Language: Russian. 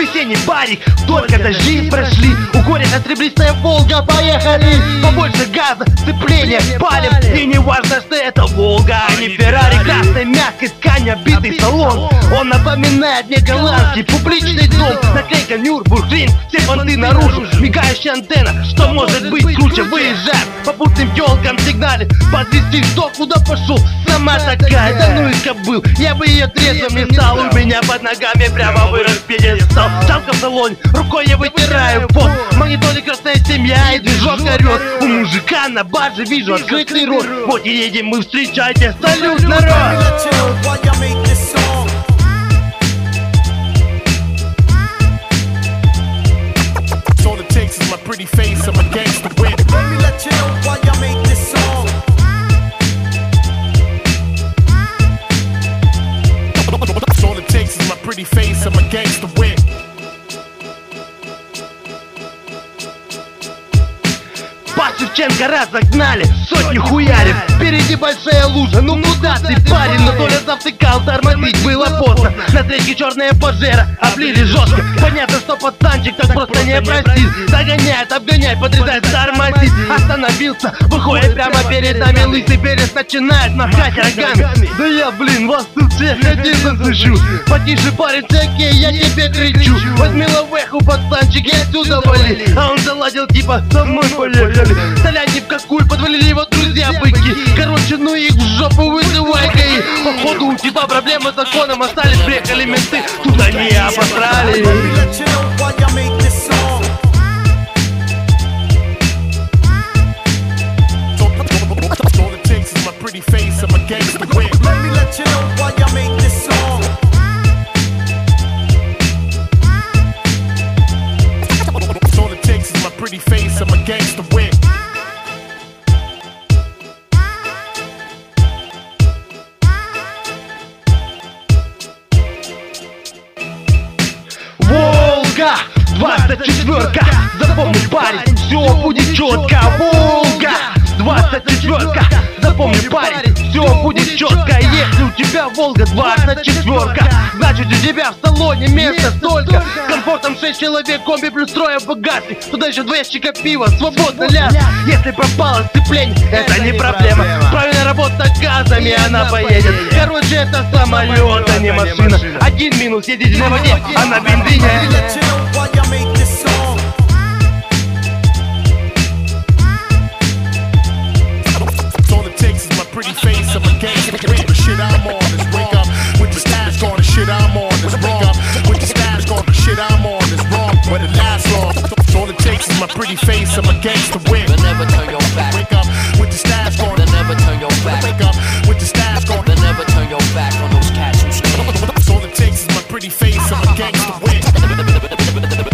весенний барик, только дожди прошли. У горя серебристая Волга, поехали. Побольше газа, сцепление, палим. И не важно, что это Волга, а не Феррари. Красной мягкой ткань обитый салон. Он напоминает мне голландский публичный дом. Наклейка Нюрбургринг, все понты наружу. Мигающая антенна, что может быть круче. Выезжаем, попутным тёлкам сигнале. Подвести что, куда пошел? Сама такая, да ну и кобыл. Я бы ее трезвым не стал. У меня под ногами прямо вырос пьедестал. Жалко в салоне, рукой я вытираю пот. В мониторе красная семья и движок орёт. У мужика на барже вижу открытый рот. Вот и едем мы, встречайте, салют, народ! My pretty face, I'm against the wind. Let me let you know why I make this song. All it takes is my pretty face, I'm against the wind. По Шевченко разогнали, сотни хуярив. Впереди большая лужа, ну куда ты, парень? Но Толя завтыкал, тормозить было поздно. На третьей черная пожера, облили жестко. Понятно, что пацанчик так просто не простит. Догоняет, обгоняет, подрезает, тормозит. Остановился, выходит прямо перед нами. Лысый перец начинает махать рогами. Да я, блин, вас тут всех один засыщу. Потише, парень, всякие, я тебе кричу. Возьми лавеху, пацанчик, и отсюда вали. А он заладил типа, со мной поехали. Толя ни в какую, подвалили его друзья быки. Короче, ну их в жопу вызывай-ка их. Походу у тебя проблемы с законом. Остались, приехали менты, тут они обосрали. Pretty face, I'm against the wind. Волга, 24-ка, запомни, парень, все будет четко. Волга, 24-ка, запомни, парень, все будет четко. Если у тебя Волга 24-ка, значит у тебя в салоне места столько. С комфортом 6 человек, комби плюс трое в багажник. Туда еще 2 ящика пива, свободно ляж. Если пропало сцепление, это не проблема. Правильная работа газами, она поедет. Короче, это самолет, а не машина. Один минус, едете на воде, а на бензине. Pretty face, I'm against the wind. The shit I'm on is wake up with the stash going. The shit I'm on is wake up with the stash going. The shit I'm on is wrong, but it lasts long. All it takes is my pretty face, I'm against the wind. But never turn your back. Wake up with the stash going. Then never turn your back. Wake up with the stash going. Then never turn your back on those cats who stay. All it takes is my pretty face, I'm against the wind.